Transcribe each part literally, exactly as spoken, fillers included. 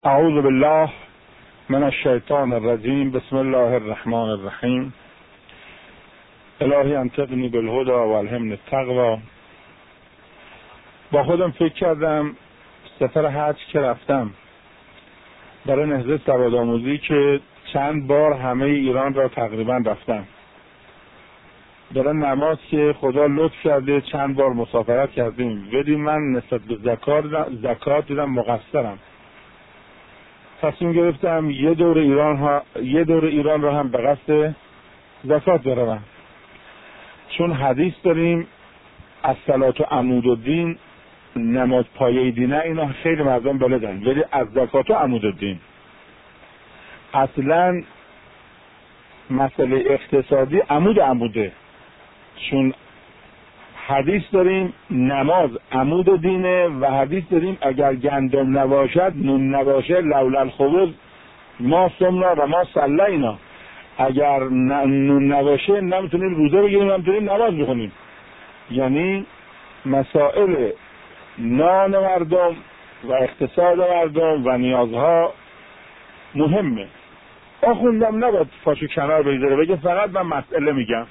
اعوذ بالله من الشیطان الرجیم. بسم الله الرحمن الرحیم. الهی انطقنی بالهدی و الهمنی التقوی. با خودم فکر کردم سفر حج که رفتم برای نهضت سوادآموزی که چند بار همه ایران را تقریبا رفتم، برای نماز که خدا لطف کرده چند بار مسافرت کردیم، ولی من نسبت به زکات زکات دیدم مقصرم. تصمیم گرفتم یه دور ایران ها یه دور ایران را هم به قصد زکات بروم، چون حدیث داریم الصلاة عمود الدین، نماز پایه دینه. اینا خیلی مردم بلدن، ولی از زکات و عمود الدین اصلا مسئله اقتصادی عمود عموده، چون حدیث داریم نماز عمود دینه و حدیث داریم اگر گندم نباشد نون نباشه لولا الخبز ما صمنا و ما صلینا. اگر نون نباشه نمیتونیم روزه بگیریم، نمیتونیم نماز بخونیم. یعنی مسائل نان مردم و اقتصاد مردم و نیازها مهمه. آخوندم نباید فاشو کنار بگذاره بگه فقط من مسئله میگم.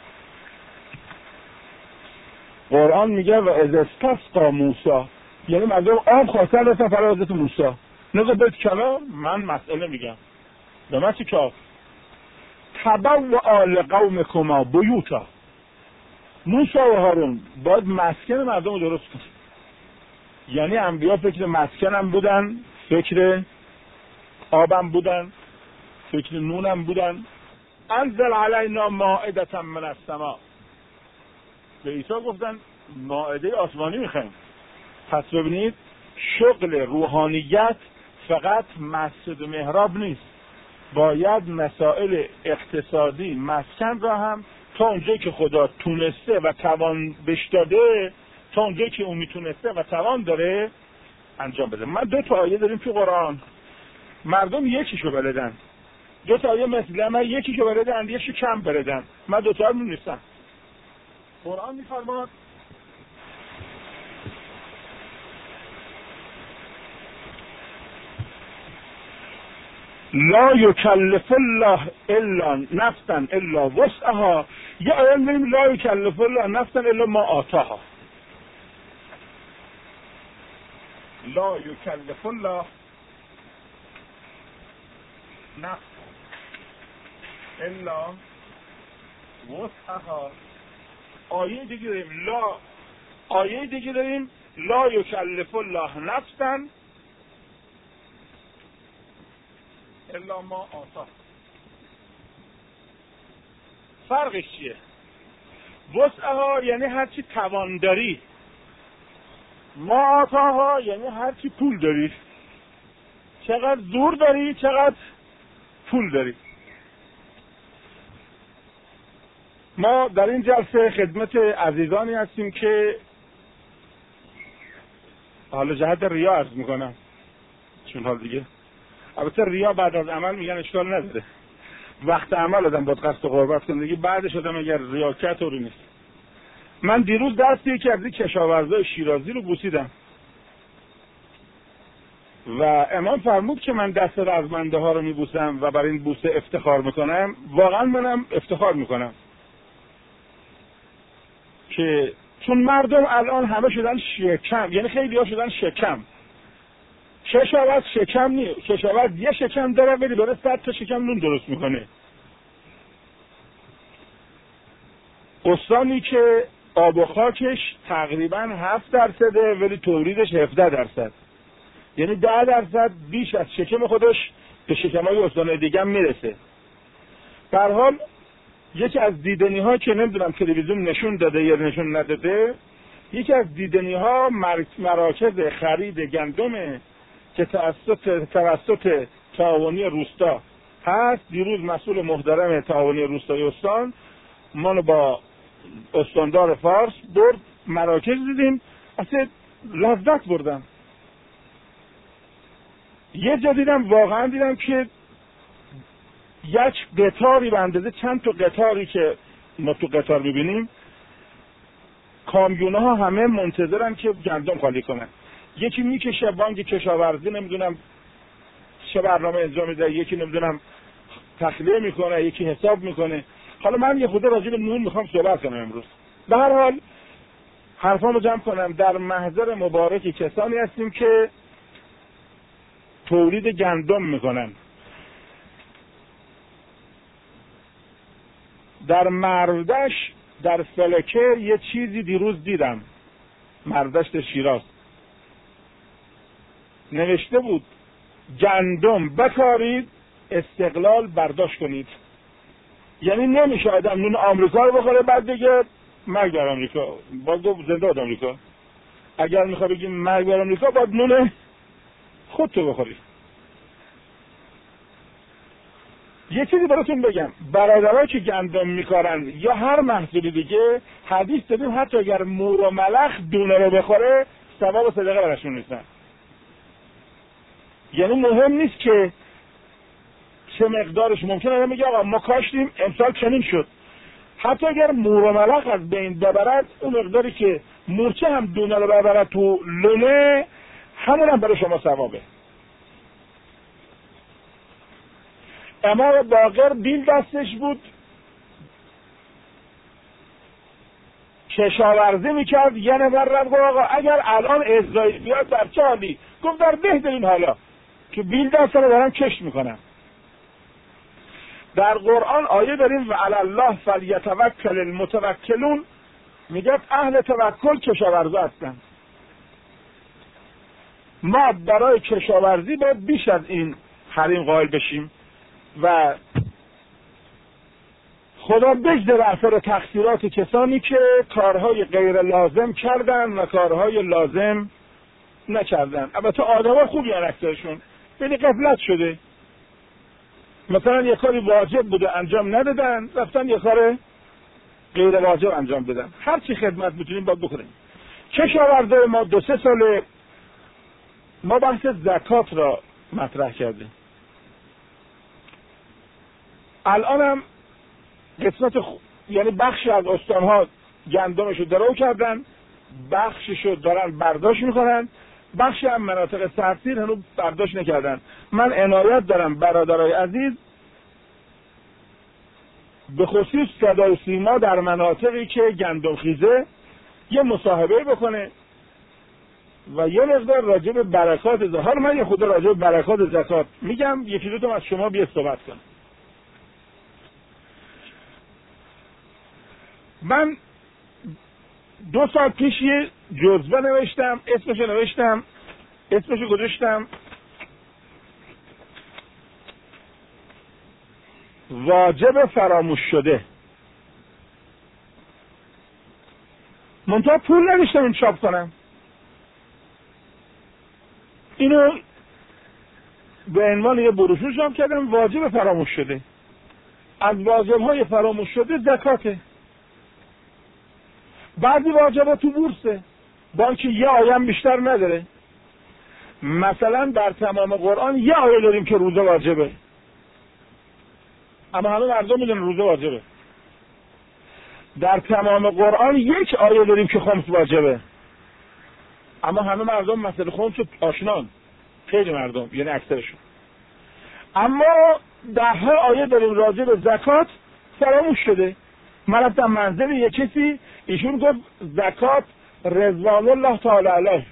قرآن میگه و اذ استسقی موسی، یعنی مردم آب خواستن رفتن فرا حضرت موسی. نگه بیت کنار، من مسئله میگم. به من چی کار؟ تبوأ لقومکما بیوتا. موسی و هارون باید مسکن مردم رو درست کنن. یعنی انبیا فکر مسکنم بودن، فکر آبم بودن، فکر نونم بودن. انزل علینا مائدة من السماء. به عیسی گفتن مائده آسمانی میخوایم. پس ببینید شغل روحانیت فقط مسجد و محراب نیست، باید مسائل اقتصادی مسکن را هم تا اونجایی که خدا تونسته و توان بهش داده، تا اونجایی که اون میتونسته و توان داره انجام بده. من دو تا آیه داریم تو قرآن، مردم یکیشو بلدن. دو تا آیه مثل من یکیشو بلدن، یکیشو کم بلدن. من دو تا رو نیستم. قرآن میفرماد لا یکلف الله الا نفسا الا وسعها. یا آیه میگیم لا یکلف الله نفسا الا ما آتاها. لا یکلف الله نفسا الا وسعها. آیه دیگه داریم لا آیه دیگه داریم لا یکلف الله نفسا الا ما آتا. فرقش چیه؟ وسعها یعنی هرچی توان داری، ما آتاها یعنی هرچی پول داری. چقدر زور داری، چقدر پول داری. ما در این جلسه خدمت عزیزانی هستیم که حالا جهت ریا عرض میکنم، چون حال دیگه البته ریا بعد از عمل میگن اشکال نداره. وقت عمل آدم باید قصد و قربت کنه دیگه، بعدش آدم اگر ریاکت طوری نیست. من دیروز دست یکی از این کشاورزای شیرازی رو بوسیدم و امام فرمود که من دست رزمنده ها رو میبوسم و برای این بوسه افتخار میکنم. واقعا منم افتخار میکنم که چون مردم الان همه شدن شکم، یعنی خیلی ها شدن شکم. کشاورز شکم نیست، کشاورز یه شکم داره ولی داره صد تا شکم نون درست میکنه. استانی که آب و خاکش تقریبا هفت درصده ولی تولیدش هفده درصد، یعنی ده درصد بیش از شکم خودش به شکم‌های استان‌های دیگه هم میرسه. به هر حال یکی از دیدنی ها که نمیدونم تلویزیون نشون داده یا نشون نداده، یکی از دیدنی ها مراکز خرید گندمه که توسط توسط تعاونی روستا هست. دیروز مسئول محترم تعاونی روستای استان منو با استاندار فارس برد مراکز، دیدیم اصلا لذت بردم. یه جا دیدم واقعا دیدم که یک قطاری به اندازه چند تا قطاری که ما تو قطار میبینیم، کامیونه ها همه منتظرن که گندم خالی کنن. یکی میکشه بانک کشاورزی نمیدونم چه برنامه انجام میده، یکی نمیدونم تخلیه میکنه، یکی حساب میکنه. حالا من یه خود راجع به نون میخوام صحبت کنم امروز. به هر حال حرفامو جمع کنم. در محضر مبارکی کسانی هستیم که تولید گندم میکنن. در مردش در فلکه یه چیزی دیروز دیدم، مردشت شیراز نوشته بود گندم بکارید استقلال برداشت کنید. یعنی نمیشه آدم نون آمریکا رو بخوره بعد دیگه مرگ بر آمریکا، باز دو زنده باد آمریکا. اگر میخوای بگیم مرگ بر آمریکا باید نون خودتو بخوری. یه چیزی براتون بگم، برادرها که گندم میکارن یا هر محصولی دیگه، حدیث دادیم حتی اگر مور و ملخ دونه رو بخوره ثواب و صدقه براشون نیستن. یعنی مهم نیست که چه مقدارش. ممکنه آدم میگه آقا ما کاشتیم امسال چنین شد، حتی اگر مور و ملخ از بین ببرد اون مقداری که مورچه هم دونه رو ببرد تو لونه همون هم برای شما ثوابه. امام باقر بیل دستش بود، کشاورزی میکرد. یه نفر رفت گفت آقا اگر الان اسرائیل بیاد در چه حالی؟ گفت در بهترین حالا که بیل دست رو دارن کشت میکنن. در قرآن آیه داریم و علی الله فلیتوکل المتوکلون، میگه اهل توکل کشاورزا هستن. ما برای کشاورزی باید بیش از این حریم قائل بشیم و خدا بجده اثر تقصیرات کسانی که کارهای غیر لازم کردن و کارهای لازم نکردن. البته آدم‌ها خوبی ان اکثرشون، یعنی غفلت شده، مثلا یه کاری واجب بوده انجام ندادن، رفتن یه کار غیر واجب انجام دادن. هر چی خدمت میتونیم باید بکنیم. کشاورزای ما دو سه ساله ما بحث زکات را مطرح کردیم. الان هم قسمت خ... یعنی بخشی از استانها گندمشو درو کردن، بخششو دارن برداشت میکنن، بخشی هم مناطق سردسیر هنوز برداشت نکردن. من عنایت دارم برادرای عزیز به خصوص صدای سیما در مناطقی که گندم خیزه یه مصاحبه بکنه و یه مقدار راجع به برکات زکات. من یه خود راجع به برکات زکات میگم، یکی دو تا از شما بیا صحبت کنم. من دو سال پیش یه جزوه نوشتم، اسمشو نوشتم اسمشو گذاشتم واجب فراموش شده. منتها پول نداشتم این چاپ کنم. اینو به عنوان یه بروشور چاپ کردم، واجب فراموش شده. از واجب‌های فراموش شده زکاته. بعضی واجبات تو بورسه، بانک یه آیه بیشتر نداره. مثلا در تمام قرآن یه آیه داریم که روزه واجبه، اما همه مردم میدونن روزه واجبه. در تمام قرآن یک آیه داریم که خمس واجبه، اما همه مردم مسئله خمس آشنان، خیلی مردم یعنی اکثرشون. اما ده ها آیه داریم راجع به زکات فراموش شده. من رفتم منزل یک کسی، ایشون گفت زکات رضوان الله تعالی علیه.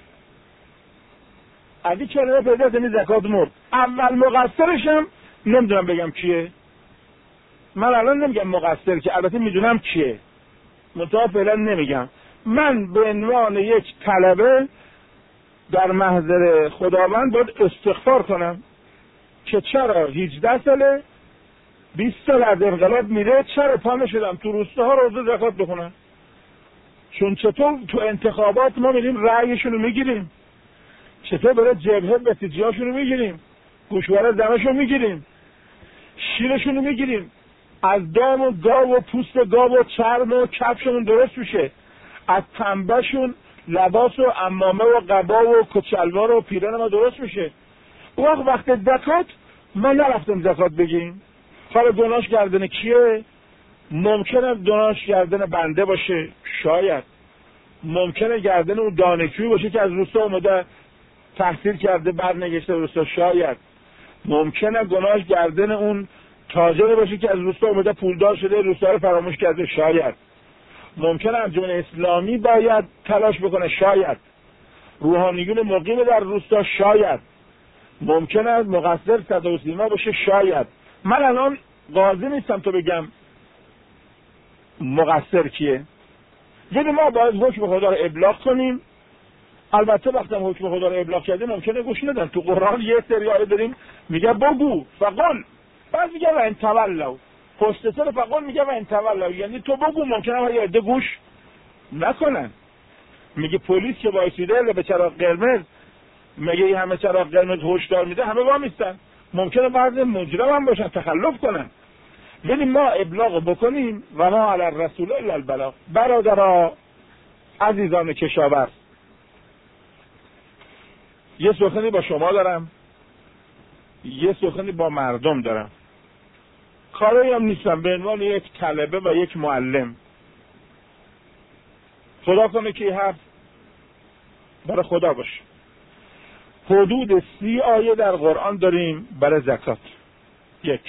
اگه چرا پیدا کنی زکات مرد. اول مقصرشم نمیدونم بگم کیه. من الان نمیگم مقصر که البته میدونم کیه، منتها فعلا نمیگم. من به عنوان یک طلبه در محضر خداوند باید استغفار کنم که چرا هجده ساله بیست سال از انقلاب میره چرا پا نشدم تو روستاها روزه زکات بخونم. چون چطور تو انتخابات ما میریم رأیشون رو میگیریم، چطور برای جبهه بسیجیاشون رو میگیریم، گوشواره زنشون میگیریم، شیرشون رو میگیریم، از دام و گاو و پوست گاو و چرم و کفشون درست میشه، از پنبهشون لباس و عمامه و قبا و کچلوار و پیرن ما درست میشه. اون وقت وقت زکات ما نرفتم زکات بگیم. کار گناهش گردن کیه؟ ممکنه گناهش گردن بنده باشه، شاید ممکنه گردن اون دانشجویی باشه که از روستا اومده تحصیل کرده برنگشته روستا، شاید ممکنه گناهش گردن اون تاجر باشه که از روستا اومده پولدار شده، روستا رو فراموش کرده، شاید. ممکنه انجمن اسلامی باید تلاش بکنه، شاید. روحانیون مقیم در روستا، شاید. ممکنه مقصر صدا و سیما باشه، شاید. من الان قاضی نیستم تو بگم مقصر کیه. یعنی ما باید حکم خدا رو ابلاغ کنیم. البته وقتی حکم خدا رو ابلاغ کردیم ممکنه گوش ندن. تو قرآن یه سری آیه داریم میگه بگو فقل، بعد میگه و ان تولوا، پشت سر فقل میگه و ان تولوا، یعنی تو بگو، ممکنه یه عده گوش نکنن. میگه پلیس که وایسیده به چراغ قرمز، میگه این همه چراغ قرمز هشدار میده، همه وامیستن. ممکنه بعضی مجرم هم باشن، تخلف کنن. یعنی ما ابلاغ بکنیم و ما علی الرسول الا البلاغ. برادرها، عزیزان کشاورز، یه سخنی با شما دارم، یه سخنی با مردم دارم. کاری هم نیستم، به عنوان یک طلبه و یک معلم. خدا کنه که حرف برای خدا باشه. حدود سی آیه در قرآن داریم برای زکات. یک.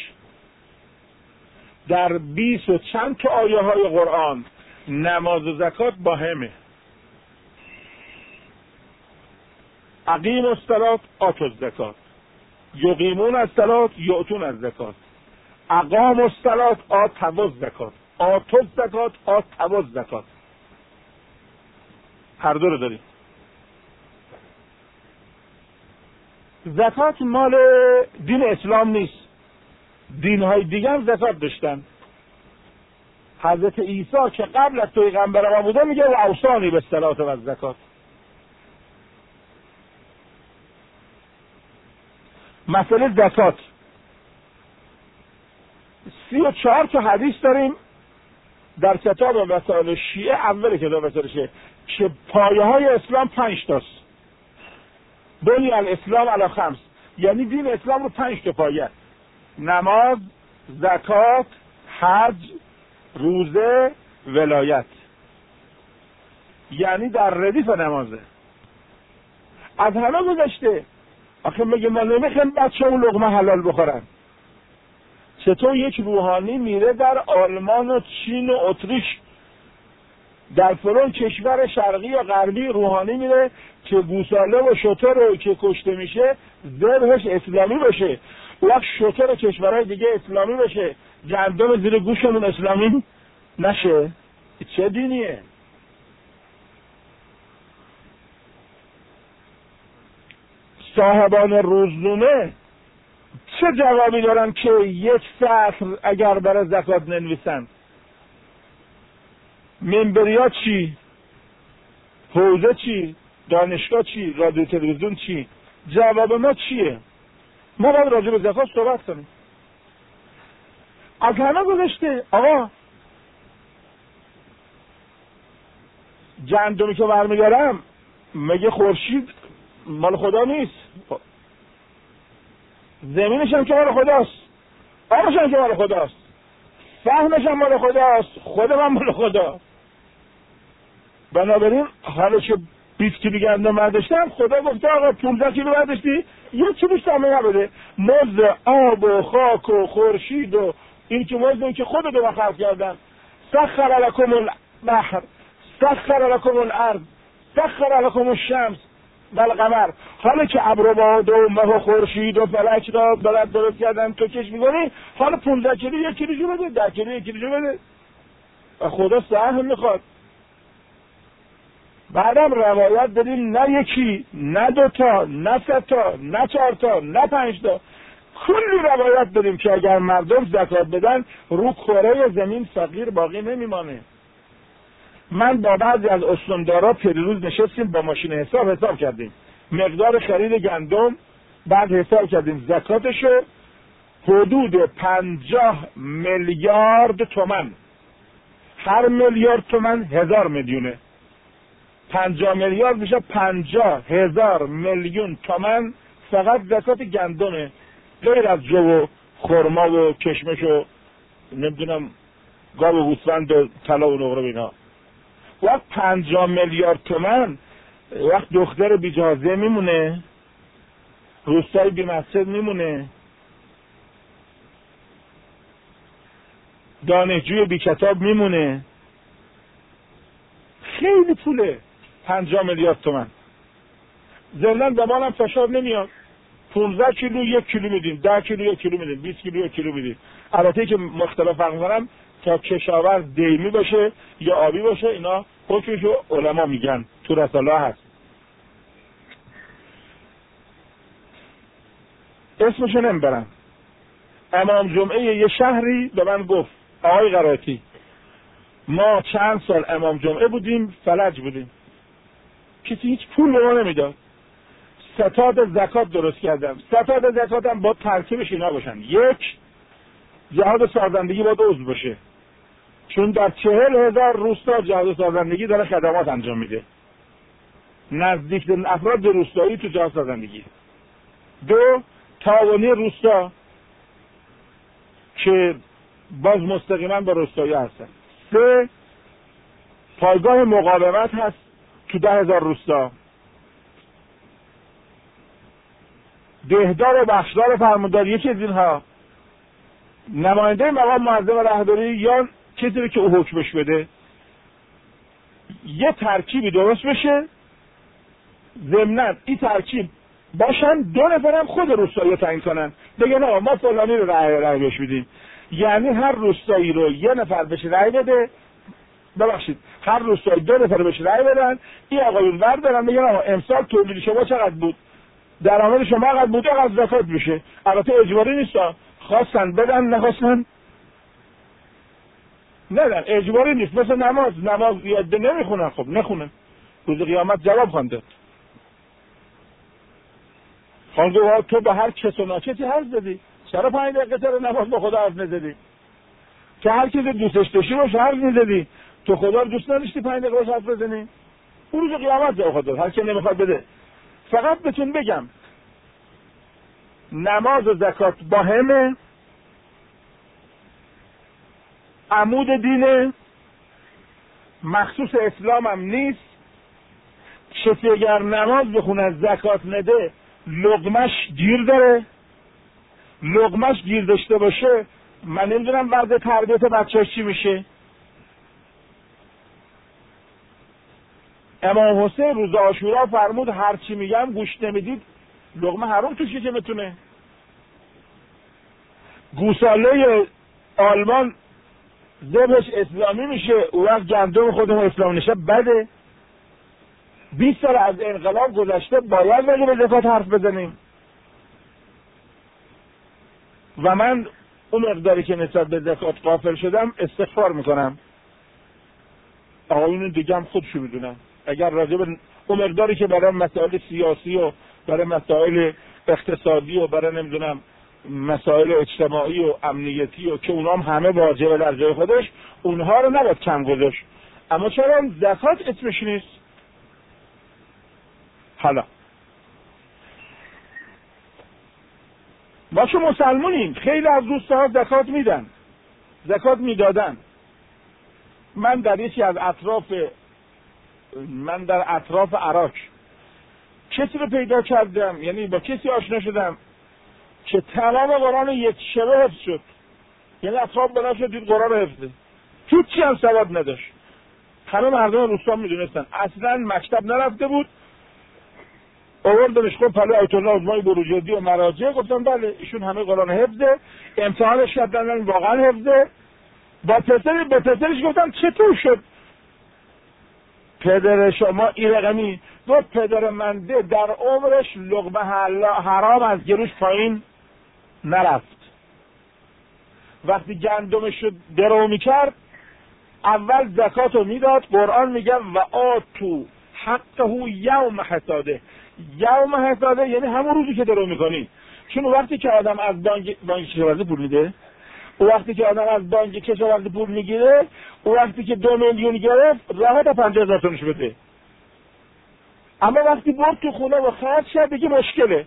در بیست و چند تا آیه های قرآن نماز و زکات با همه. اقیم الصلاة آتوا الزکات، یقیمون الصلاة یؤتون الزکات، اقام الصلاة آتوا الزکات، آتوا الزکات آتوا الزکات. هر دو رو داریم. زکات مال دین اسلام نیست. دین‌های دیگه هم زکات داشتن. حضرت عیسی که قبل از پیغمبر ما بوده میگه و اوصانی بالصلاة و الزکات. مسئله زکات سی و چهار تا حدیث داریم در کتاب مسائل شیعه، اول کتاب مسائل شیعه، که پایه های اسلام پنج تاست. بنی الاسلام علی خمس، یعنی دین اسلام رو پنج تا پایه: نماز، زکات، حج، روزه، ولایت. یعنی در ردیف نمازه. از همه گذشته. آخه میگه ما نمیخوایم بچه اون لقمه حلال بخورن. چطور یک روحانی میره در آلمان و چین و اتریش، در فلان کشور شرقی یا غربی روحانی میره که گوساله و شتر رو که کشته میشه ذبحش اسلامی بشه، وقت شتر کشورهای دیگه اسلامی بشه، گندم زیر گوشمون اسلامی نشه. چه دینیه؟ صاحبان روزنامه چه جوابی دارن که یک سطر اگر برای زکات ننویسن؟ منبریا چی؟ حوزه چی؟ دانشگاه چی؟ رادیو تلویزیون چی؟ جواب ما چیه؟ ما باید راجع به زکات صحبت کنیم. از همه گذشته آقا، گندمی که برمیدارم مگه خورشید مال خدا نیست؟ زمینش هم که مال خداست، آبش هم که مال خداست، فهمش هم مال خداست، خودم هم مال خدا. بنابراین حالا که بیست کیلو گندم برداشتم، خدا گفته آقا پانزده کیلو برداشتی، یک کیلوش تمام نبوده. مزد آب و خاک و خورشید و این که مزد این که خود دو خلق کردن. سخر لکم البحر، سخر لکم الارض، سخر لکم الشمس والقمر. حالا که ابر و باد و مه و خورشید و فلک را بلد درست کردن تو کش می‌کنی، حالا پانزده کیلو یک کیلوشو بده، ده کیلو یک کیلوشو بده. و خدا سهم میخواد. بعدم روایت داریم نه یکی، نه دوتا، نه سه تا، نه چهار تا، نه پنج تا، کلی روایت داریم که اگر مردم زکات بدن رو کره زمین فقیر باقی نمیمانه. من با بعضی از استاندارا پریروز نشستیم با ماشین حساب حساب کردیم مقدار خرید گندم، بعد حساب کردیم زکاتشو، حدود پنجاه میلیارد تومان. هر میلیارد تومان هزار میلیونه. پنجاه میلیارد میشه پنجاه هزار میلیون تومان فقط زکات گندمه، غیر از جو و خرما و کشمش و نمیدونم گاو و گوسفند و طلا و نقره اینا. وقت پنجاه میلیارد تومان وقت دختر بیجازه میمونه، روستای بی مسجد میمونه، دانشجوی بی کتاب میمونه. خیلی پوله، پنجاه میلیارد تومان. ضمناً به ما هم فشار نمیاد. پانزده کیلو یک کیلو میدیم، ده کیلو یک کیلو میدیم، بیست کیلو یک کیلو میدیم. البته که مختلف فرق می‌کنن تا کشاورز دیمی باشه یا آبی باشه، اینا حکمشو علما میگن، تو رساله هست. اسمشو نمیبرم. امام جمعه یه شهری به من گفت آقای قرائتی ما چند سال امام جمعه بودیم، فلج بودیم، کسی هیچ پول به ما نمیداد. ستاد زکات درست کردم. ستاد زکات هم با ترکیبش اینا باشن: یک، جهاد سازندگی باید عضو باشه، چون در چهل هزار روستا جهاد سازندگی داره خدمات انجام میده، نزدیک به افراد روستایی تو جهاد سازندگی. دو، تعاونی روستا که باز مستقیما با روستایی هستن. سه، پایگاه مقاومت هست تو ده هزار روستا. دهدار و بخشدار فرماندار یکی از اینها، نماینده مقام معظم رهبری یا کسی که او حکمش بده، یه ترکیبی درست بشه. ضمناً این ترکیب باشن دو نفرم خود روستایی تعیین کنن، بگن آقا ما فلانی رو رأی رأی بهش میدیم. یعنی هر روستایی رو یه نفر بهش رأی بده، ببخشید هر روستایی دو نفر بهش رأی بدن، این آقایون بردارن بگن آقا امسال تولید شما چقدر بود، درآمد شما قد بوده، قد زکات میشه. البته اجباری نیست، خواستن بدن، نخواستن ندن. اجباری نیست، مثل نماز. نماز یاد نمیخونن، خب نخونن، روز قیامت جواب خونده. خانگوها تو به هر کس و ناکسی حرف زدی، چرا پنج دقیقه تر نماز با خدا حرف نزدی؟ که هر کسی دوستش داشتی باشه حرف میزدی، تو خدا رو دوست نداشتی پنج دقیقه باش حرف بزنی؟ اون روز قیامت جواب خود داد، هر کی نمیخواد بده. فقط بهتون بگم نماز و زکات با همه عمود دینه، مخصوص اسلام هم نیست. کسی اگر نماز بخونه زکات نده لقمش گیر داره. لقمش گیر داشته باشه من نمیدونم وضع تربیت بچه‌اش چی میشه. امام حسین روز عاشورا فرمود هر چی میگم گوش نمیدید لقمه حرام توشه که بتونه. گوساله آلمان ذبحش اسلامی میشه، اون وقت گندم خودمون اسلام نشه بده. بیست سال از انقلاب گذشته، باید ولی به زکات حرف بزنیم. و من اون مقداری که نسبت به زکات غافل شدم استغفار میکنم. آقایون دیگه هم خودشو میدونن. اگر راجع به اون مقداری که برای مسائل سیاسی و برای مسائل اقتصادی و برای نمیدونم مسائل اجتماعی و امنیتی و که اونام همه واجبه در جای خودش، اونها رو نباید کم گذاشت. اما چرا زکات اسمش نیست؟ حالا ما چون مسلمونیم خیلی از دوستان زکات میدن، زکات میدادن. من در یکی از اطراف من در اطراف عراق کسی رو پیدا کردم، یعنی با کسی آشنا شدم که تمام قرآن یک شبه حفظ شد. یعنی اطراف بنا شد دید قرآن حفظه، هیچی هم سواد نداشت. همه مردم روستا میدونستن، اصلا مکتب نرفته بود. آوردنش خب پلو آیت الله عظمای بروجردی و مراجع، گفتم بله ایشون همه قرآن حفظه. امتحانش کردن واقعا حفظه. با پسر به پسرش گفتم چطور شد پدر شما این رقمی؟ گفت پدر من ده در عمرش لقمه حرام از گروش پایین نرفت. وقتی گندمش رو درو میکرد اول زکاتو میداد. قرآن میگه و آتو حقه یوم حساده. یوم حساده یعنی همون روزی که درو میکنی. چون وقتی که آدم از بانک بانک کشاورزی پول میده، او وقتی که آدم از بانک کشاورزی پول میگیره، او وقتی که دو میلیون گرفت راحت پنجاه هزار تونش بده. اما وقتی برد تو خونه و خرج شد دیگه مشکله.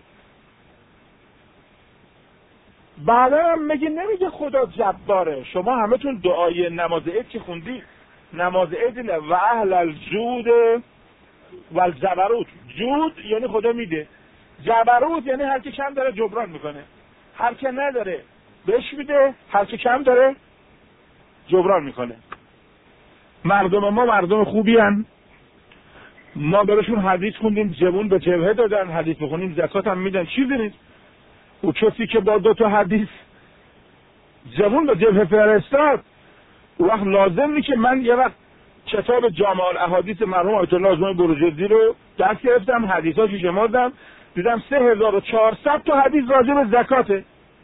بعدا هم میگه نمیگه خدا جباره. شما همه تون دعای نماز عید که خوندی، نماز عید نه و اهل الجود و الجبروت. جود یعنی خدا میده، جبروت یعنی هر کی کم داره جبران میکنه، هر کی نداره بهش میده، هر کی کم داره جبران میکنه. مردم ما مردم خوبی هن. ما براشون حدیث خوندیم، جبون به جبهه دادن، حدیث بخونیم زکات هم میدن، چیزی نیست. او کسی که با دو تا حدیث جبون به جبهه فرستاد، او وقت لازم نیست که من یه وقت کتاب جامع الاحادیث مرحوم آیت الله اعظم بروجردی رو دست گرفتم، حدیثاشو شمردم، دیدم سه هزار و چهارصد تا حدیث راجع به زکاته.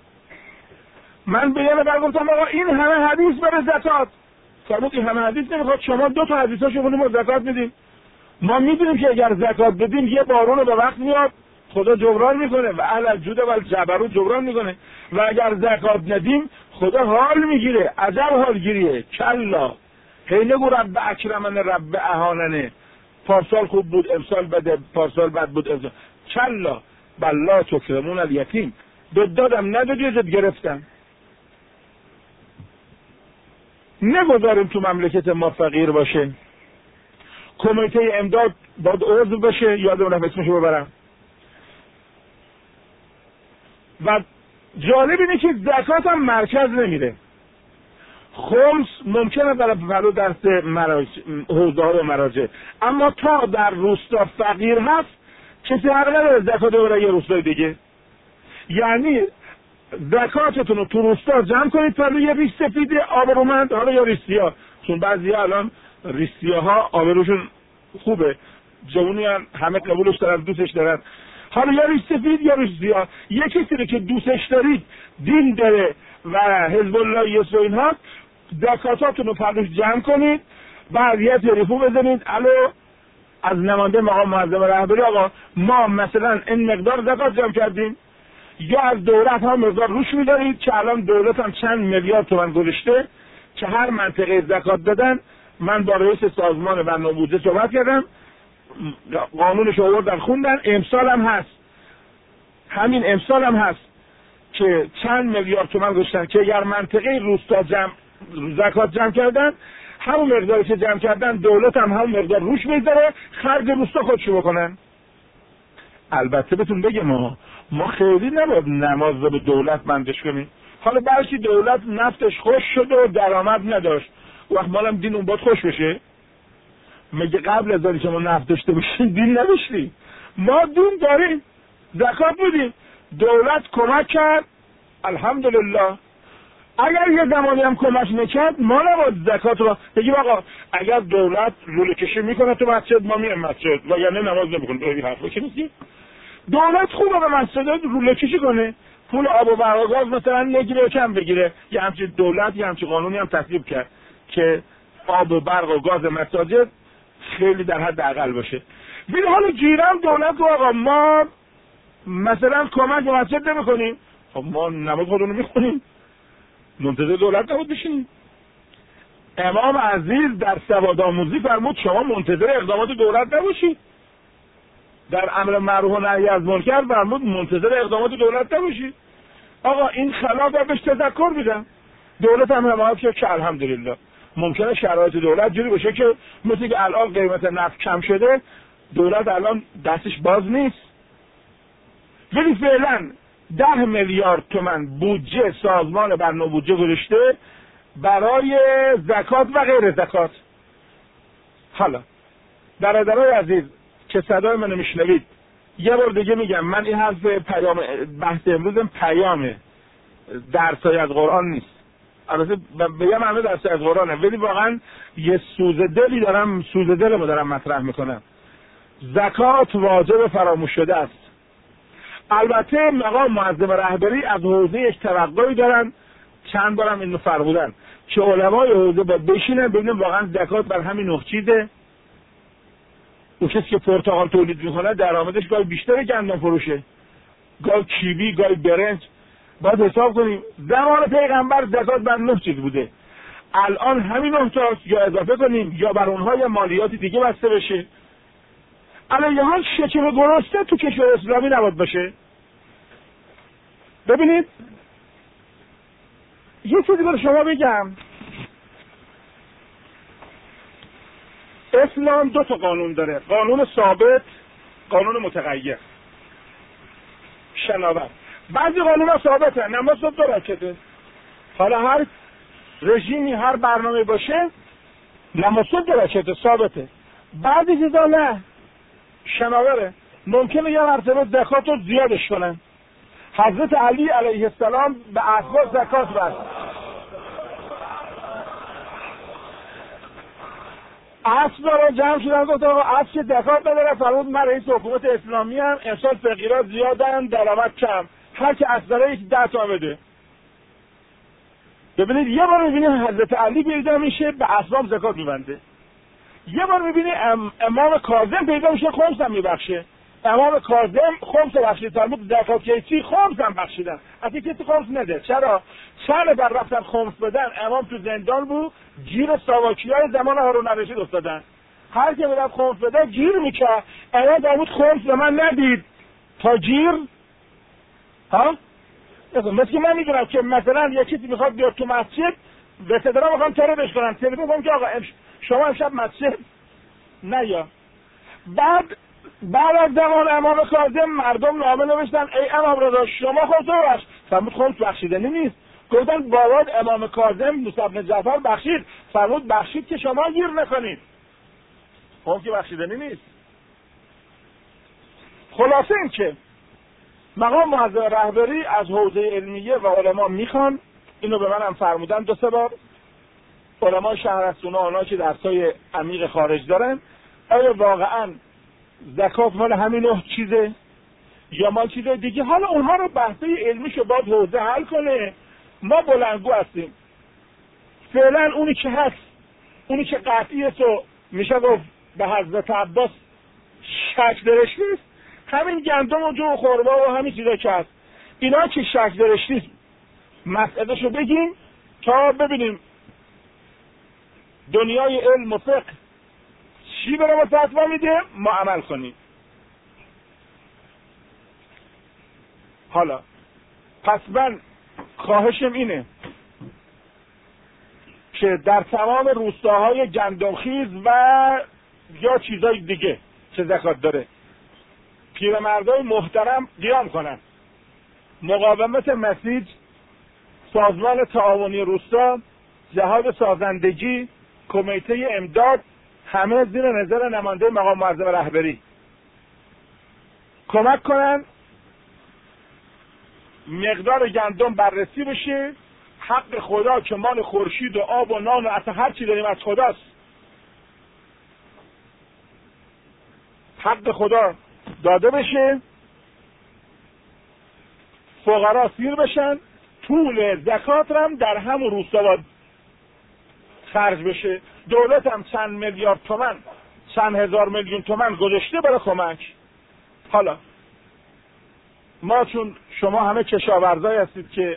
من به یه نفر گفتم آقا این همه حدیث برای زکات. فرمود این همه حدیث نمیخواد، شما دو تا حدیثاشو خونیم و زکات میدیم. ما میدونیم که اگر زکات بدیم یه بارون رو به وقت میاد، خدا جبران میکنه و اهل الجود و الجبروت جبران میکنه، و اگر زکات ندیم خدا حال میگیره، عجب حالگیریه. کلا هی نگو رب اکرمن رب اهاننه، پارسال خوب بود امسال بده، پارسال بد بود امسال. کلا بلا تکرمون الیتیم، دادم ندادی ازت گرفتم. نگذاریم تو مملکت ما فقیر باشه. کمیته امداد باید عضو بشه، یادم رفت اسمشو ببرم. و جالب اینه که زکات هم مرکز نمیره. خمس ممکنه در پلو دست حوزه ها و مراجع، اما تا در روستا فقیر هست کسی حق نداره زکات ببره یه روستای دیگه. یعنی زکاتتون رو تو روستا جمع کنید پلو یه ریش سفید آبرومند، حالا یا ریسیا، چون بعضی الان ریسیاها آبروشون خوبه، جوونی هم همه قبولش دارن، دوستش دارن. حالا یا ریش سفید یا ریش سیاه، یکی کسی که دوستش دارید، دین داره و حزب الله یس و اینها، زکاتاتون رو پلوش جمع کنید، بعد یه تلفن بزنید الو از نماینده مقام معظم رهبری آقا ما مثلا این مقدار زکات جمع کردیم، یا از دولت ها مقدار روش میدارید که الان دولت هم چند میلیارد تومان گذاشته که هر منطقه زکات دادن. من با رئیس سازمان برنامه بودجه صحبت کردم، قانونش آوردن خوندن، امسال هم هست، همین امسال هم هست که چند میلیارد تومان گذاشتن که اگر منطقه روستا جمع زکات جمع کردن، همون مقداری که جمع کردن دولت هم همون مقدار روش میذاره، خرج روستا خودشو بکنن. البته بهتون بگم ما ما خیلی نباید نماز رو به دولت بندش کنیم. حالا برشی دولت نفتش خوش شده و درآمد نداشت، وقت مالم دین اون باید خوش بشه؟ مگه قبل از اینکه ما نفت داشته باشیم دین نداشتیم؟ ما دین داریم، زکات میدیم، دولت کمک کرد الحمدلله. اگر یه زمانی هم کمک نکرد ما نباید زکات رو بگیم آقا اگر دولت لوله کشی میکنه تو مسجد ما میریم مسجد و یعنی نماز نمیکنیم. این حرفا که نیست. دولت خوبه به مسجد لوله کشی کنه، پول آب و برق و گاز مثلا نگیره کم بگیره. یه همچین دولت یه همچین قانونی هم تصویب کرد که آب و برق و گاز مساجد خیلی در حد اقل باشه. ولی حالا گیرم دولت رو آقا ما مثلا کمک به مسجد نمیکنیم، خب ما نماز خودمون میخونیم، منتظر دولت نبود بشینیم. امام عزیز در سوادآموزی فرمود شما منتظر اقدامات دولت نباشید. در امر معروف و نهی از منکر فرمود منتظر اقدامات دولت نباشید. آقا این خلاف بهش تذکر میدم، دولت هم حمایت کرد که الحمدلله. ممکنه شرایط دولت جوری باشه که مثل که الان قیمت نفت کم شده دولت الان دستش باز نیست، ولی فعلا ده میلیارد تومان بودجه سازمان برنامه بودجه گذاشته برای زکات و غیر زکات. حالا برادرای عزیز که صدای منو میشنوید، یه بار دیگه میگم من این حرف پیام بحث امروزم پیامه، درسای از قرآن نیست. البته به یه معنی درس از قرآنه، ولی واقعا یه سوز دلی دارم، سوز دلمو دارم مطرح میکنم. زکات واجب فراموش شده است. البته مقام معظم رهبری از حوزه یک توقعی دارن، چند بارم اینو فرمودن که علمای حوزه باید بشینن ببینن واقعا زکات بر همین نه چیزه. اون کسی که پرتقال تولید میکنه درآمدش گاهی بیشتره گندم فروشه، گاهی کیوی، گاهی برنج. باید حساب کنیم زمان پیغمبر زکات بر نه چیز بوده، الان همین نه تاست، یا اضافه کنیم یا بر اونها یا مالیاتی دیگه بسته بشه. الان یه حال شکم گرسنه تو کشور اسلامی نباید باشه. ببینید یه چیزی برای شما بگم، اسلام دو تا قانون داره، قانون ثابت، قانون متغیر. شناور بعضی قانون ها ثابته، نماز صبح دو رکعته. حالا هر رژیمی هر برنامه باشه نماسد درجه ثابته. بعضی چیزا نه، شناوره، ممکنه یه مرتبه زکات رو زیادش کنن. حضرت علی علیه السلام به اسباب زکات بست. اسب رو جمع شدن گفت آقا اسب که زکات نداره. فرمود من رئیس حکومت اسلامی ام، امسال فقیرا زیادن، درآمد کم، هر کی اسب داره یک ده تا بده. ببینید یه بار میبینید حضرت علی پیدا میشه به اسباب زکات میبنده. یه بار میبینید ام امام کاظم پیدا میشه خمس هم میبخشه. امام کاظم خمس بخشید، فرمود زکات کیسی خمس هم بخشیدن. اصلا کسی خمس نده. چرا؟ چند بر رفتن خمس بدن. امام تو زندان بود، گیر ساواکیای زمان هارون الرشید افتادن. هر کی میرفت خمس بده گیر میکرد. امام فرمود خمس به من ندید تا گیر. ها؟ مثل من میدونم که مثلا یکی کسی میخواد بیاد تو مسجد، به صدرا میخوام تربش کنم، تلفن کنم که آقا شما امشب مسجد نیا. بعد بعد از زمان امام کاظم مردم نامه نوشتن ای امام رضا شما خمس بخش. فرمود خمس بخشیدنی نیست. گفتن بابا امام کاظم موسی بن جعفر بخشید. فرمود بخشید که شما گیر نکنید. خمس بخشیدنی نیست. خلاصه این که مقام معظم رهبری از حوزه علمیه و علما میخوان، اینو به منم فرمودن دو سه بار، علما شهرستون و آنها که درسای عمیق خارج دارن، آیا واقعا زکات مال همین نه چیزه یا مال چیز دیگه؟ حالا اونها رو بحثه علمیشو باید حوزه حل کنه. ما بلندگو هستیم. فعلا اونی که هست، اونی که قطعیه تو میشه گفت به حضرت عباس شک درش نیست، همین گندم و جو و خورما و همین چیزا که هست. اینا که شک درش نیست مسئله شو بگیم تا ببینیم دنیای علم و فقه چی برای ما فتوا میده، ما عمل کنیم. حالا پس من خواهشم اینه که در تمام روستاهای گندمخیز و یا چیزای دیگه که زکات داره پیرمردای محترم قیام کنن. مقاومت مسیج، سازمان تعاونی روستا، جهاد سازندگی، کمیته امداد، همه زیر نظر نماینده مقام معظم رهبری کمک کنن مقدار گندم بررسی بشه. حق خدا که مال خورشید و آب و نان و اصلا هر چی داریم از خداست. حق خدا داده بشه، فقرا سیر بشن، پول زکات هم در همون روستا باید خرج بشه. دولت هم چند میلیارد تومن، چند هزار میلیون تومن گذاشته برای کمک. حالا ما چون شما همه کشاورزایی هستید که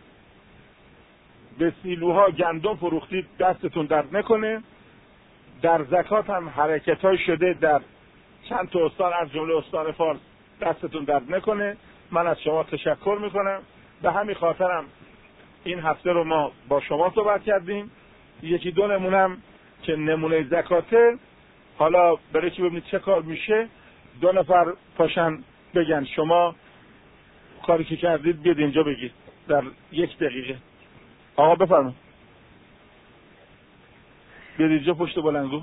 به سیلوها گندم فروختید، دستتون درد نکنه. در زکات هم حرکتای شده در چند تا استان از جمله استان فارس، دستتون درد نکنه. من از شما تشکر میکنم. به همین خاطرم این هفته رو ما با شما صحبت کردیم. یکی دو نمونم که نمونه زکاته. حالا برای که ببینید چه کار میشه، دو نفر پاشن بگن شما کاری که کردید بیاد اینجا بگید در یک دقیقه. آقا بفرمایید، بیاد اینجا پشت بلندگو.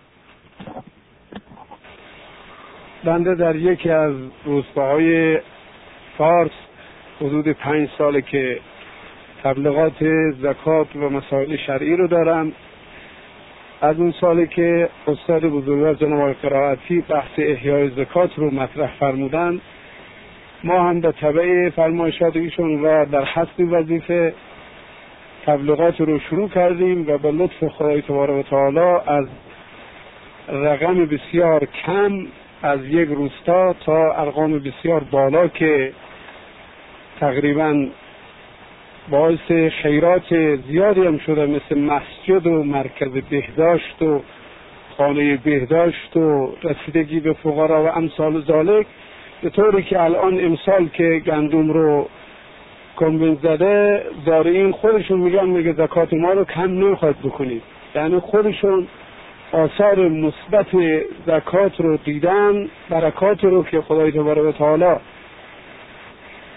بنده در یکی از روستاهای فارس حدود پنج ساله که تبلیغات زکات و مسائل شرعی رو دارم. از اون سالی که استاد بزرگوار جناب آقای قرائتی بحث احیای زکات رو مطرح فرمودن، ما هم به تبع فرمایشات ایشون و در حسب وظیفه تبلیغات رو شروع کردیم و به لطف خدای تبارک و تعالی از رقم بسیار کم از یک روستا تا ارقام بسیار بالا که تقریبا باعث خیرات زیادی هم شده، مثل مسجد و مرکز بهداشت و خانه بهداشت و رسیدگی به فقرا و امثال ذالک، به طوری که الان امسال که گندم رو کمبین زده زارعین خودشون میگن میگه زکات ما رو کم نمیخواد بکنید. یعنی خودشون آثار مثبت زکات رو دیدن، برکات رو که خدای تبارک و تعالی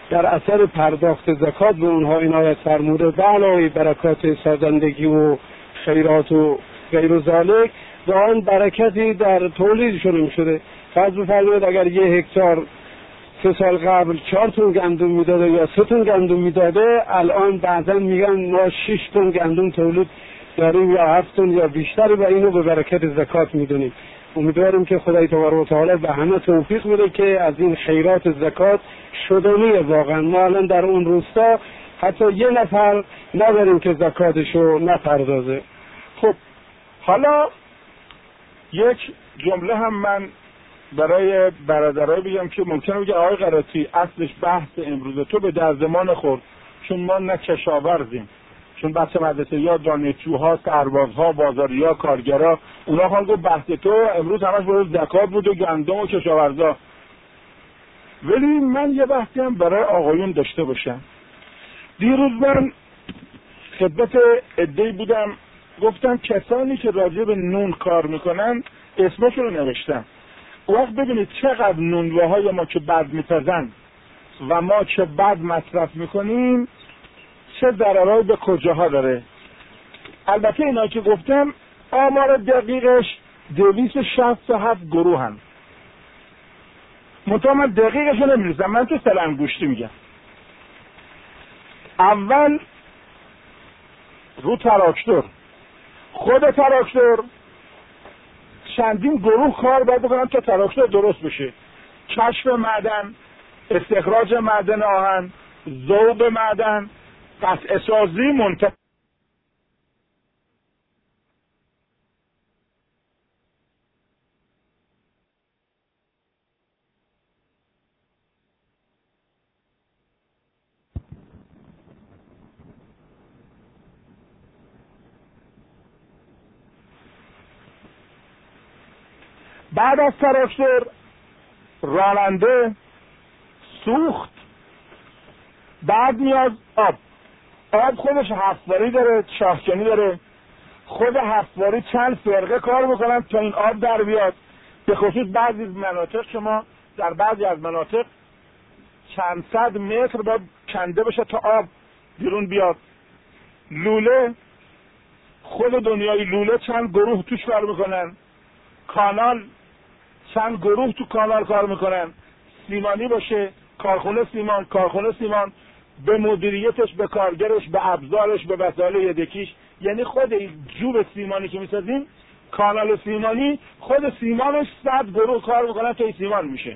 در اثر پرداخت زکات به اونها عنایت فرموده به علاوه برکات سازندگی و خیرات و غیر و ذالک و آن برکتی در تولیدشون می شده. فرض بفرمایید اگر یه هکتار سه سال قبل چهار تن گندم میداده یا سه تن گندم میداده، الان بعضا میگن ما شش تن گندم تولید داریم یا هفت تن یا بیشتر و اینو به برکت زکات میدونیم. امیدوارم که خدای تبارک و تعالی به همه توفیق بده که از این خیرات زکات شدنیه. واقعا ما الان در اون روستا حتی یه نفر نداریم که زکاتشو نپردازه. خب حالا یک جمله هم من برای برادرای بگم که ممکنه بگه آقای قراتی اصلش بحث امروز تو به درد ما نخورد، چون ما نه کشاورزیم، چون بچه مدرسه یا دانشجوها، سربازها، بازاریا، کارگرا، اونا خواهن گفت بحث تو امروز همش برای زکات بود و گندم و کشاورزا. ولی من یه بحثی هم برای آقایون داشته باشم. دیروز من خدمت عده‌ای بودم، گفتم کسانی که راجع به نون کار میکنن اسمشون رو نوشتم. وقت ببینید چقدر نونواهای ما که بد میتازن و ما که بد مصرف میکنیم چه ضررهایی به کجاها داره. البته اینا که گفتم آمار دقیقش دویست و شصت و هفت گروه هم، منطقه من دقیقش رو نمیرسم، من تو سلنگوشتی میگم. اول رو تراکتور، خود تراکتور چندین گروه کار باید بکنن تا تراکتور درست بشه. کشف معدن، استخراج معدن آهن، ذوب معدن، قطع سازی، منتج. بعد از تراکتور راننده، سوخت، بعد میاد آب. آب خودش هفتواری داره، شاهکنی داره. خود هفتواری چند فرقه کار میکنن تا این آب در بیاد. به خصوص بعضی از مناطق شما در بعضی از مناطق چند صد متر باید کنده بشه تا آب بیرون بیاد. لوله، خود دنیای لوله چند گروه توش کار میکنن. کانال، چند گروه تو کانال کار میکنن. سیمانی باشه، کارخونه سیمان، کارخونه سیمان، به مدیریتش، به کارگرش، به ابزارش، به وسایل یدکیش. یعنی خود جوب سیمانی که میسازیم، کانال سیمانی، خود سیمانش صد گروه کار میکنن تا این سیمان میشه.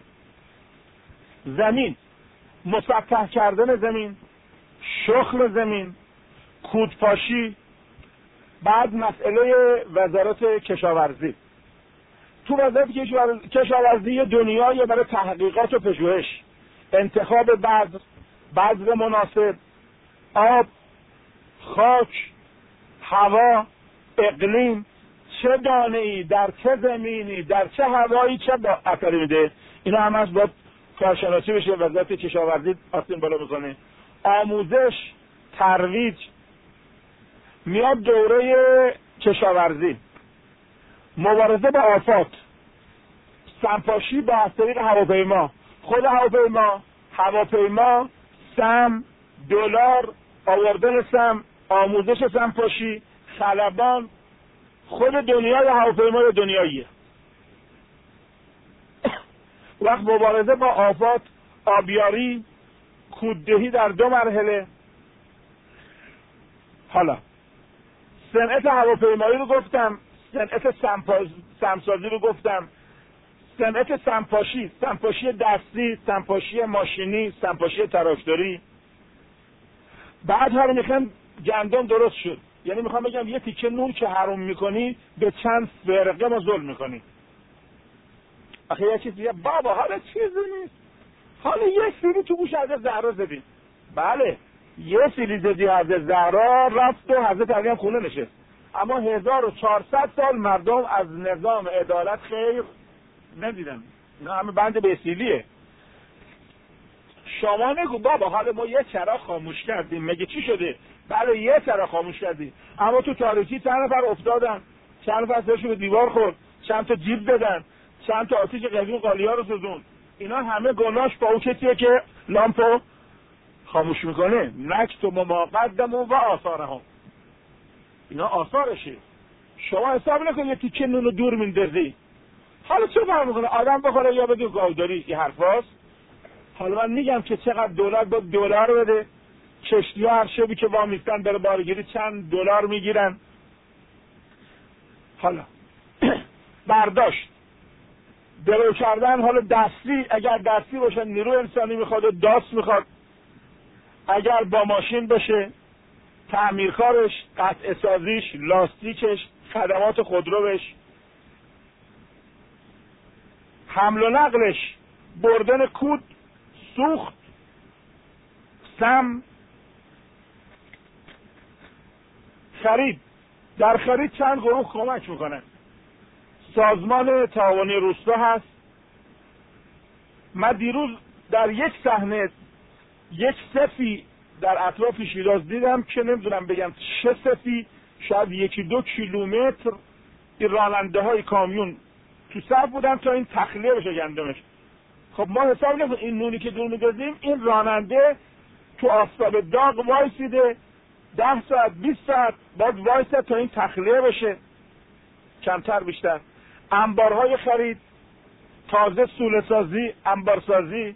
زمین، مسطح کردن زمین، شخم زمین، کودپاشی. بعد مسئله وزارت کشاورزی. تو وزارت کشاورزی دنیای برای تحقیقات و پژوهش، انتخاب بذر، بذر مناسب، آب، خاک، هوا، اقلیم، چه دانه‌ای در چه زمینی در چه هوایی چه اثری میده، اینا هم از باید کارشناسی بشه. وزارت کشاورزی آستین بالا میکنه. آموزش، ترویج، میاد دوره کشاورزی، مبارزه با آفات، سمپاشی با از طریق هواپیما، خود هواپیما، هواپیما، سم، دلار، آوردن سم، آموزش سمپاشی، خلبان، خود دنیای هواپیمای دنیاییه. وقت مبارزه با آفات، آبیاری، کوددهی در دو مرحله. حالا صنعت هواپیمایی رو گفتم، صنعت سمسازی رو گفتم، صنعت سمپاشی، سمپاشی دستی، سمپاشی ماشینی، سمپاشی تراکتوری. بعد هر میخوام گندم درست شد، یعنی میخوام بگم یه تیکه نون که حروم میکنی به چند فرقه ما ظلم میکنی. آخه یه چیز دیگه بابا حالا چیزی نیست، حالا یه سیلی تو گوش حضرت زهرا زدی. بله یه سیلی زدی حضرت زهرا رفت و حضرت علی هم خونه نشست، اما هزار و چهارصد سال مردم از نظام عدالت خیر ندیدن. اینا همه بند به سیلیه. شما نگو بابا حالا ما یه چراغ خاموش کردیم مگه چی شده؟ بله یه چراغ خاموش کردیم، اما تو تاریکی چند نفر افتادن، چند نفر سرشون به دیوار خورد، چند تا جیب دادن، چند تا آتیش قدیم قالیا رو سوزون. اینا همه گناهش با اون کسیه که لامپو خاموش میکنه. نکتب ما قدموا و آثارهم، اینا آثارشه. شما حساب نکن یه تیکه نونو دور میندازی، حالا چه فرق میکنه آدم بخوره یا بده گاوداری؟ این حرفاست. حالا من میگم که چقدر دولت با دلار بده، کشتی ها هر شبی که وامیستن بره بارگیری چند دلار میگیرن. حالا برداشت درو کردن، حالا دستی، اگر دستی باشه نیرو انسانی میخواد و داس میخواد، اگر با ماشین بشه تعمیرکارش، قطع سازیش، لاستیکش، خدمات خودروش، حمل و نقلش، بردن کود، سوخت، سم، خرید. در خرید چند گروه کمک میکنن. سازمان تعاونی روستا هست. من دیروز در یک صحنه یک سفی در اطراف شیراز دیدم که نمیدونم بگم چه سفی، شاید یکی دو کیلومتر این راننده های کامیون تو صف بودن تا این تخلیه بشه گندمش. خب ما حساب نکن این نونی که دور می‌دازیم، این راننده تو آفتاب داغ وایسیده ده ساعت بیست ساعت بعد وایسه تا این تخلیه بشه، کمتر بیشتر. انبارهای خرید، تازه سوله سازی، انبارسازی،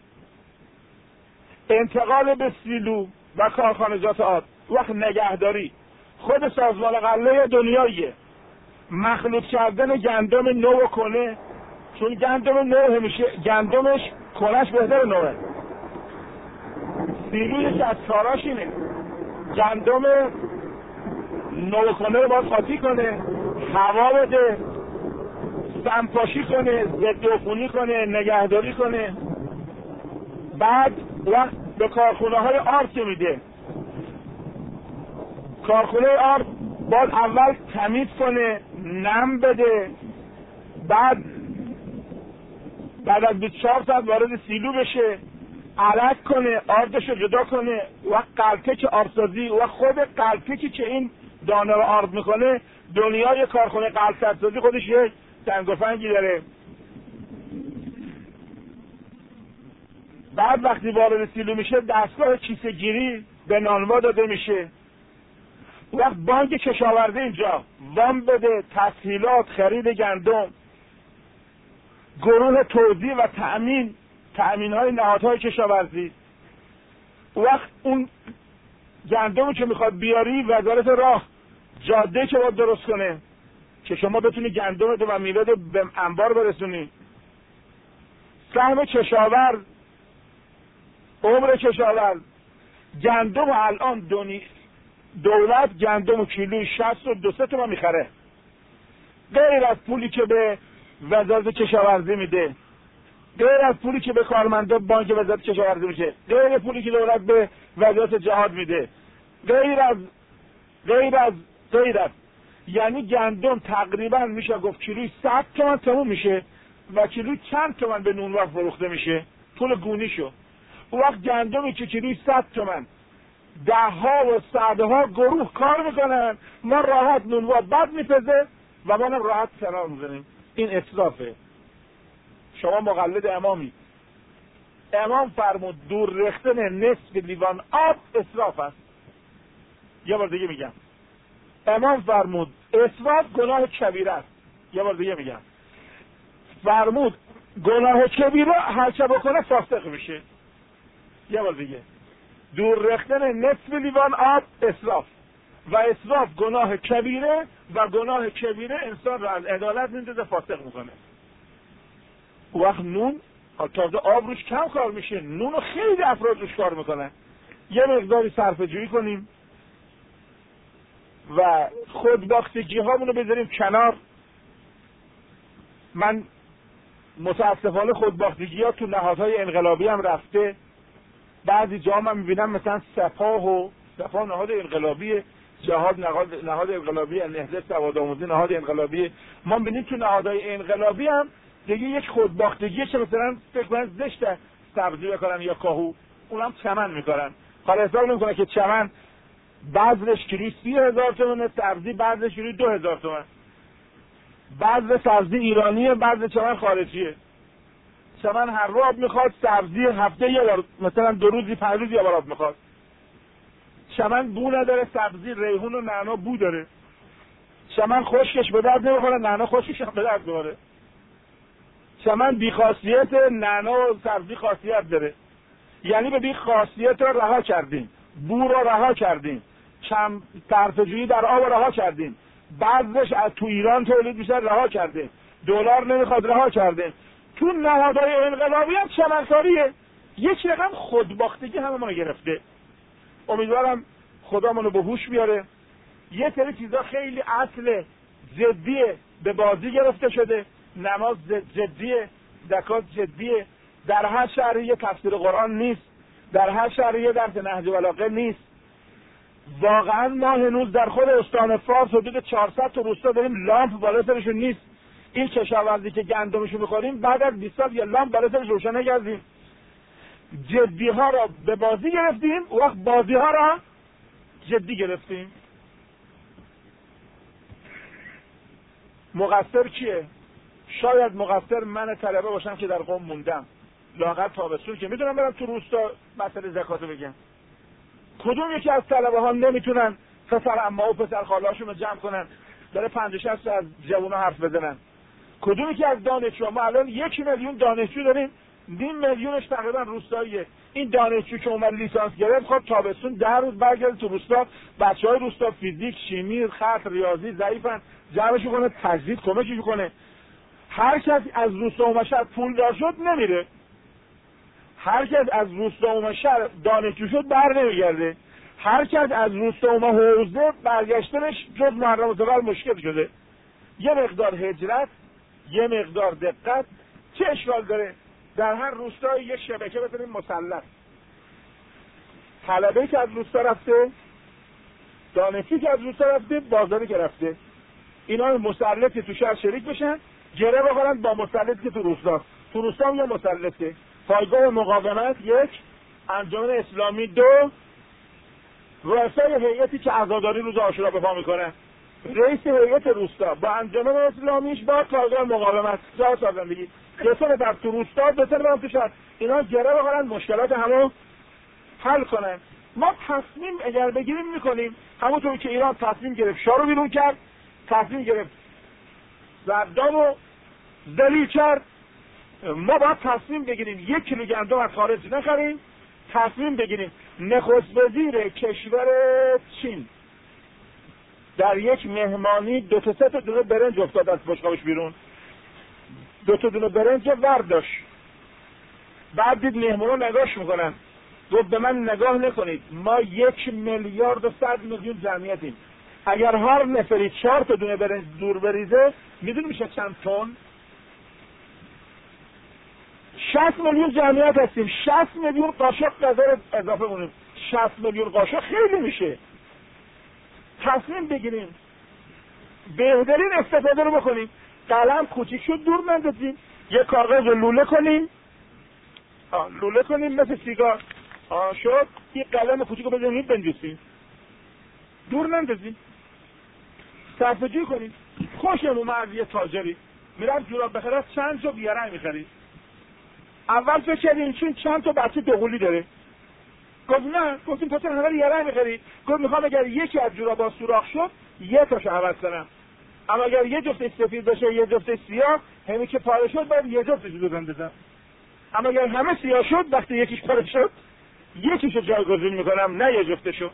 انتقال به سیلو و کارخانجات آب، وقت نگهداری. خود سازمان غله دنیاییه مخلوط کردن گندم نو و کنه، چون گندم نو همیشه گندمش کنش بهتر نوه. سیلو یکی از کاراش اینه گندم نو کنه رو باید قاطی کنه، هوا بده، سمپاشی کنه، ضد عفونی کنه، نگهداری کنه. بعد وقت به کارخونه های آرد میده. کارخونه آرد باید اول تمیز کنه، نم بده، بعد بعد از بیست و چهار ساعت وارد سیلو بشه، علک کنه، آردش رو جدا کنه و قلتک آردسازی و خود قلتکی که این دانه رو آرد میکنه. دنیای کارخونه قلتک سازی خودش یه تنگ و فنگی داره. بعد وقتی وارد سیلو میشه دستگاه کیسه گیری به نانوا داده میشه. وقت بانک کشاورزی اینجا وام بده، تسهیلات، خرید گندم، گروه توزیع و تأمین، تأمین های نهادهای کشاورزی. وقت اون گندمی که میخواد بیاری وزارت راه جاده که باید درست کنه که شما بتونی گندمت و میوه‌ت به انبار برسونی. سهم کشاورز، عمر کشاورز. گندم الان دونی دولت گندم کیلوی شصت و دو سه تومن میخره، غیر از پولی که به وزارت کشاورزی میده، غیر از پولی که به کارمندا بانک وزارت کشاورزی میشه، غیر پولی که دولت به وزارت جهاد میده، غیر از غیر از غیر از یعنی گندم تقریبا میشه گفت کیلوی صد تومن تموم میشه و کیلوی چند تومن به نونوا فروخته میشه، پول گونیشو. اون وقت گندمی که کیلوی صد تومن ده ها و صدها گروه کار میکنن، ما راحت نونوا بد میپزه و ما راحت کنار میزنیم. این اسرافه. شما مقلد امامی، امام فرمود دور ریختن نصف لیوان آب اسراف است. یه بار دیگه میگم، امام فرمود اسراف گناه کبیره است. یه بار دیگه میگم، فرمود گناه کبیره هر چه بکنه فاسق میشه. یه بار دیگه، دور ریختن نصف لیوان آب اسراف و اسراف گناه کبیره و گناه کبیره انسان رو از عدالت میندازه، فاسق میکنه. وقت نون تازه آب روش کم کار میشه، نون رو خیلی افراد روش کار میکنن. یه مقداری صرفه جویی کنیم و خودباختگی هامونو بذاریم کنار. من متاسفانه خودباختگی ها تو نهادهای انقلابی هم رفته. بعضی جا من میبینم مثلا سپاه و سپاه نهاد انقلابی، جهاد نهاد نهاد انقلابی، نهضت سواد آموزی نهاد انقلابی. ما میبینیم تو نهادهای انقلابی هم دیگه یک خودباختگی چه مثلا فکر کنن زشته سبزی بکنن یا کاهو، اونم چمن میکنن. حالا حساب نمیکنه که چمن بذرش کیلوی سی هزار تومنه، سبزی بذرش کیلوی دو هزار تومن. بذر سبزی ایرانیه، بذر چمن خارجیه. چمن هر روز آب میخواد، سبزی هفته یه بار، مثلا دو روزی پنج روزی یه بار آب میخواد. چمن بو نداره، سبزی ریحون و نعنا بو داره. چمن خشکش به درد نمیخوره، نعنا خشکش هم به درد میخوره. چمن بی خاصیت، نعنا و سبزی خاصیت داره. یعنی به بی خاصیت رو رها کردیم، بو رو رها کردیم، چم طرفه‌جویی در آب رها کردیم، بعضش از تو ایران تولید میشه رها کردیم، دلار نمیخواد رها کردیم. تو نهادهای انقلابی هم چمنکاریه. یک رقم خودباختگی همه ما گرفته. امیدوارم خدا منو به هوش بیاره. یه سری چیزا خیلی اصل جدیه به بازی گرفته شده. نماز جدیه، زکات جدیه. در هر شهری یه تفسیر قرآن نیست، در هر شهری یه درس نهج بلاغه نیست. واقعا ما هنوز در خود استان فارس حدود چهارصد تا روستا داریم لامپ بالا سرشون نیست. این کشاورزی که گندمشو میخوریم بعد از بیست سال یه لامپ بالا سرش روشن نگردیم. جدی ها را به بازی گرفتیم، وقت بازی ها را جدی گرفتیم. مقصر کیه؟ شاید مقصر من طلبه باشم که در قم موندم، لااقل تابستون که میتونم برم تو روستا مسئله زکاتو بگم. کدوم یکی از طلبه ها نمیتونن پسر عمه و پسر خاله‌هاشون رو جمع کنن برای پنجاه شصت از جوونا حرف بزنن؟ کدوم یکی از دانشجو، ما الان یک میلیون دانشجو داریم، نیم میلیونش تقریبا روستاییه. این دانشجو که اومد لیسانس گرفت خب تابستون ده روز برگرده تو روستا، بچهای روستا فیزیک، شیمی، خط، ریاضی ضعیفن، جمعشون کنه، تجدید کمکشون کنه. هر کس از روستا اومد شهر پول دار شد نمیره، هر کس از روستا اومد شهر دانشجو شد بر نمیگرده، هر کس از روستا اومد حوزه برگشتنش جز محرم و سفر مشکل شده. یه مقدار هجرت، یه مقدار دقت، چه اشکال داره؟ در هر روستایی یه شبکه بزنیم مسلط. طلبه‌ای که از روستا رفته، دانشجویی که از روستا رفته، بازاری که رفته، اینا مسلطی تو شهر شریک بشن، گره بخورن با مسلطی که تو روستا. تو روستا هم یه مسلطه، پایگاه مقاومت یک، انجمن اسلامی دو، رؤسای هیئتی که عزاداری روز عاشورا به پا میکنن، رئیس هیئت روستا با انجمن اسلامیش با پایگاه مقاومت جا سازن بگید دو در تو روستا دو برن تو شهر، اینا گره بخورن مشکلات همو حل کنن. ما تصمیم اگر بگیریم میکنیم، همونطور که ایران تصمیم گرفت شاه رو بیرون کرد، تصمیم گرفت زردان رو ذلیل کرد، ما باید تصمیم بگیریم یک کیلو گندم از خارج نخریم. تصمیم بگیریم نخست وزیر کشور چین در یک مهمانی دو تا سه تا دونه برنج افتاد از بشقابش بیرون، دو تا دونه برنج ورداشت. بعد دید مهمونا نگاش میکنن، گفت به من نگاه نکنید، ما یک میلیارد و صد میلیون جمعیتیم، اگر هر نفری چهار تا دونه برنج دور بریزه میدونی میشه چند تن؟ شصت میلیون جمعیت هستیم، شصت میلیون قاشق غذا اضافه کنیم، شصت میلیون قاشق خیلی میشه. تصمیم بگیریم بهترین استفاده رو بکنیم. قلم کوچیک شد دور نندازیم، یه کاغذ رو لوله کنیم، آه لوله کنیم مثل سیگار، آه شد، یه قلم کوچیک رو بزنیم بنجوسیم، دور نندازیم، صرفه جویی کنیم. خوشم اومد یه تاجری میرم جوراب بخره، چند تا بیارن میخرید. اول فکر کردیم چون چند تا بچه دوقلویی داره، گفت نه، گفتیم پس همه رو یه میخرید. گفت میخوام اگر یکی از جورابا سوراخ شد یه تاشو عوض کنم، اما اگر یه جفت سفید باشه یه جفت سیاه، همین که پاره شد باید یه جفتش رو بندازم، اما اگر همه سیاه شد وقتی یکیش پاره شد یکیشو جایگزین میکنم نه یه جفتشو.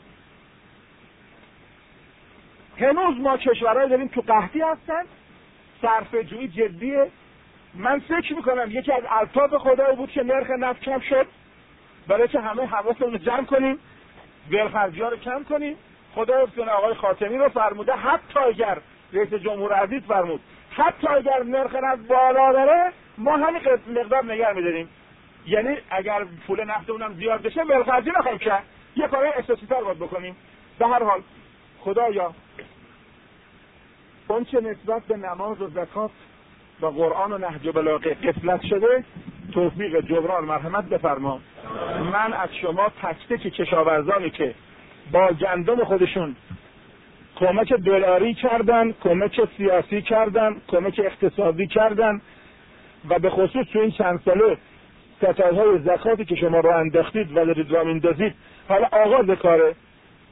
هنوز ما کشورهای داریم تو قحطی هستن، صرفه جویی جدیه. من فکر میکنم یکی از الطاف خدای بود که نرخ نفت کم شد، برای که همه حواسمون رو جمع کنیم، ولخرجی‌ها رو کم کنیم. خدا کنه آقای خاتمی رو فرموده حتی اگر رئیس جمهور عزیز فرمود حتی اگر نرخ نفت بالا بره ما همین مقدار نگه می‌داریم، یعنی اگر پول نفتمون زیاد بشه ولخرجی نخواهیم کرد، یه کار اساسی‌تر باید بکنیم. به هر حال خدایا اون چه نسبت به نماز و زکات و قرآن و نهج بلاغه غفلت شده توفیق جبران مرحمت بفرما. من از شما تک تک کشاورزانی که با گندم خودشون کمک دلاری کردن، کمک سیاسی کردن، کمک اقتصادی کردن و به خصوص تو این چند ساله ستادهای زکاتی که شما رو انداختید و دارید راه میندازید، حالا آغاز کاره،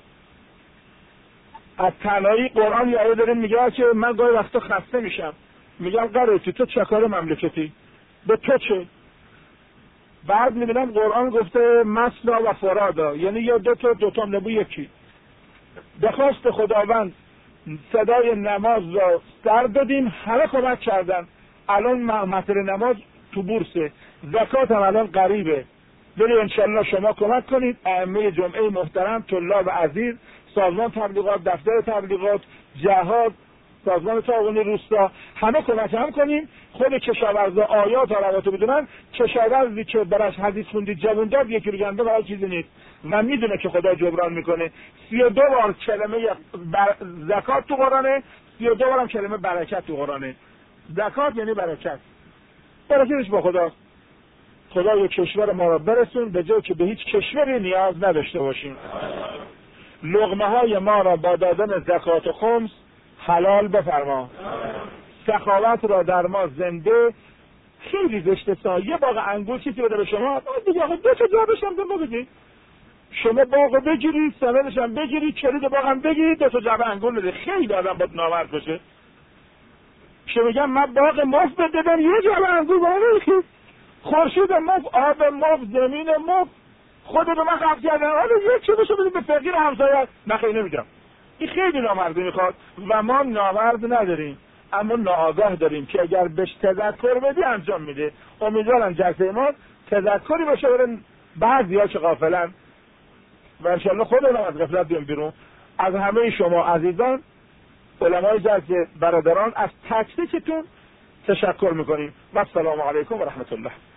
از تنهایی قرآن یه داره میگه که من گاهی وقتا خسته میشم، میگم قرارتی تو چه کار مملکتی؟ به تو چه؟ بعد میبینم قرآن گفته مثلا و فرادا، یعنی یا دو تا دو تا نبو یکی. بخواست خداوند صدای نماز را سر دادیم، همه کمک کردن. الان مسئله نماز تو بورسه، زکات هم الان قریبه. برید انشالله شما کمک کنید، ائمه جمعه محترم، طلاب عزیز، سازمان تبلیغات، دفتر تبلیغات، جهاد، سازمان تعاونی روستا، همه کمک هم کنیم. خود کشاورزا آیات و رواتو بدونن، کشاورزی که براش حدیث خوندید جوون داد یکی رو گنده برای چیزی نیست و میدونه که خدا جبران میکنه. سی و دو بار کلمه بر... زکات تو قرآنه، سی و دو بار هم کلمه برکت تو قرآنه. زکات یعنی برکت، برکتش با خدا. خدا یک کشور ما را برسون به جای که به هیچ کشوری نیاز نداشته باشیم. لقمه های ما را با دادن زکات و خمس حلال بفرما. سخاوت را در ما زنده. خیلی زشته سا یه باغ انگور چیزی بده به شما، دیگه آقا دو تا جا بشم دو بگید شما باغ بگیرید، سندش هم بگیرید، کلید باغ هم بگیرید، دو تا جعبه انگور بده. خیلی آدم باید نامرد بشه. شما میگم من باغ مفت بدم، یه جعبه انگور باغ نمیخید. خورشید مفت، آب مفت، زمین مفت، خودت رو من قبض کردن، حالا یه چی بشه بدید به فقیر همسایه. من خیلی نمیدم. این خیلی نامردی میخواد و ما نامرد نداریم، اما ناآگاه داریم که اگر بهش تذکر بدی انجام میده. امیدوارم جلسه ما تذکری باشه برای بعضی‌ها که غافلن و انشالله خودمون از غفلت بیام بیرون. از همه شما عزیزان، علمای جلسه، برادران، از تک تکتون تشکر میکنیم و السلام علیکم و رحمت الله.